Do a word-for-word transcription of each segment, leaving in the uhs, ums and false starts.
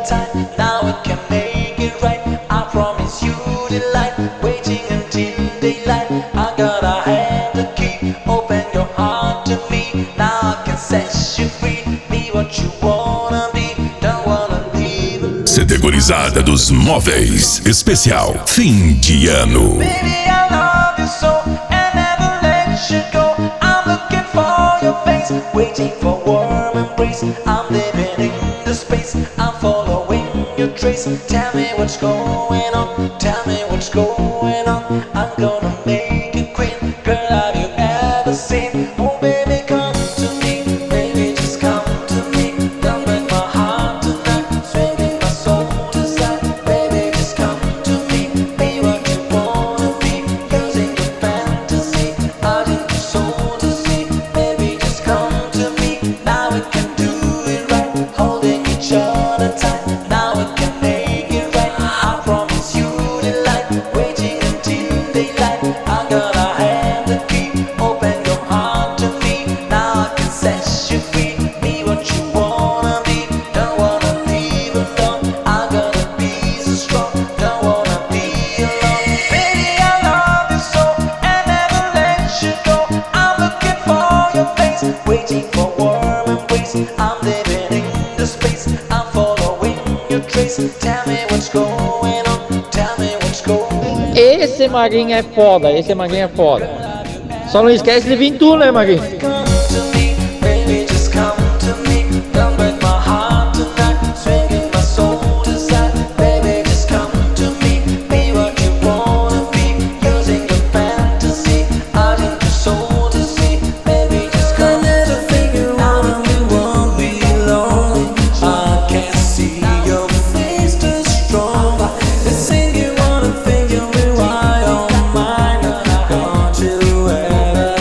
time. Now we can make it right. I promise you delight. Waiting until daylight. I gotta have the key. Open your heart to me. Now I can set you free. Be what you wanna be. Don't wanna leave. Categorizada dos móveis. Especial fim de ano. Baby, I love you so and never let you go. I'm looking for your face, waiting for warm embrace. I'm living in the space, I'm following your trace. Tell me what's going on, tell me what's going on. I'm gonna make you queen, girl, have you ever seen? Oh baby, come to me, baby, just come to me. Don't break my heart tonight, swinging my soul desire. Baby, just come to me, be what you wanna be. Using your fantasy, adding your soul to see. Baby, just come to me, now we can do it right. Holding each other tight, now we can make it right. I promise you delight, waiting until daylight. I gotta have the key, open your heart to me. Now I can set you free, be what you wanna be. Don't wanna leave alone, I gotta be so strong. Don't wanna be alone. Baby, I love you so and never let you go. I'm looking for your face, waiting for warm embrace. I'm living in the space, I'm following your trace. Tell me what's going on, tell me what's going on. Esse Maguinho é foda, esse Maguinho é foda. Só não esquece de vir tu, né, Maguinho? Come to me, baby, just come to me. Don't break my heart tonight, swinging my soul desire. Baby, just come to me, be what you wanna be. Using your fantasy, adding your soul to see. Baby, just come to me, now we won't be lonely. I can see your face too strong. This thing you wanna think you'll be wide on mine. Don't you ever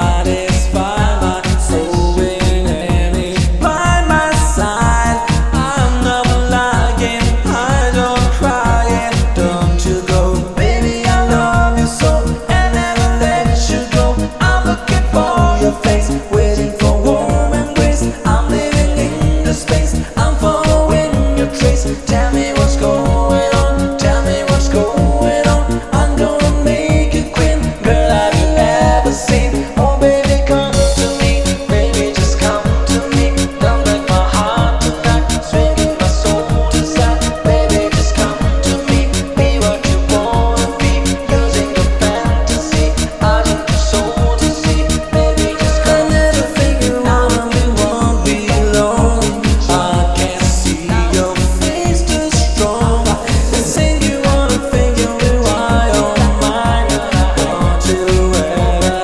satisfy my soul in any by my side. I'm not lying, I don't cry. Don't you go, baby, I love you so and never let you go. I'm looking for your face, waiting for warm embrace. I'm living in the space, I'm following your trace. Tell me what's going on, tell me what's going on. I'm gonna make you queen, girl, have you ever seen? Oh baby, come to me, baby, just come to me. Don't break my heart tonight, swinging my soul desire. Baby, just come to me, be what you wanna be. Using your fantasy, adding your soul to see. Baby, just come to me, now we won't be lonely. I can see your face too strong. This thing you wanna think you'll be wide on mine. Don't you ever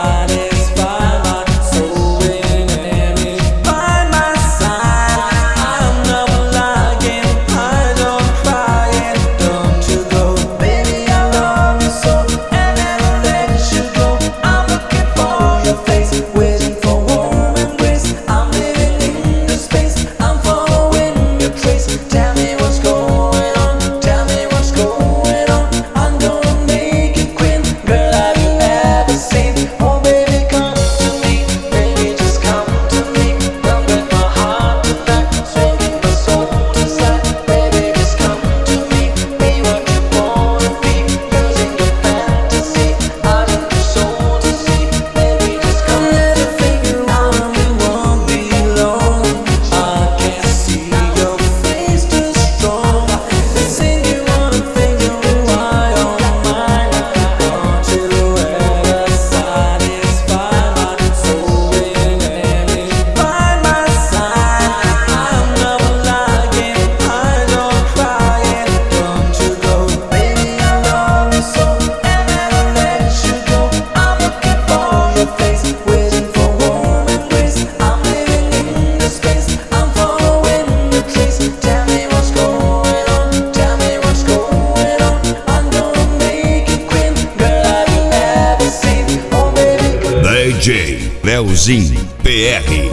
satisfy my soul in any by my side. I'm not lying, I don't cry. Don't you go, baby, I love you so and never let you go. I'm looking for your face, waiting for warm embrace. I'm living in the space, I'm following your trace. Tell me what's going on, tell me what's going on. I'm gonna make you queen, girl, have you ever seen? Oh baby, come to me, baby, just come to me. Don't break my heart tonight, swinging my soul desire. Baby, just come to me, be what you wanna be. Using your fantasy, adding your soul to see. Baby, just come to me, now we won't be lonely. I can see your face too strong. This thing you wanna think you'll be wide on mine. Don't you ever satisfy my soul in any by my side. I'm not lying, I don't cry. Don't you go, baby, I love you so and never let you go. I'm looking for your face, waiting for warm embrace. I'm living in the space, I'm following your trace. Tell me what's going on, tell me what's going on. I'm gonna make you queen, girl, have you ever seen? Oh baby, D J Leozinho P R.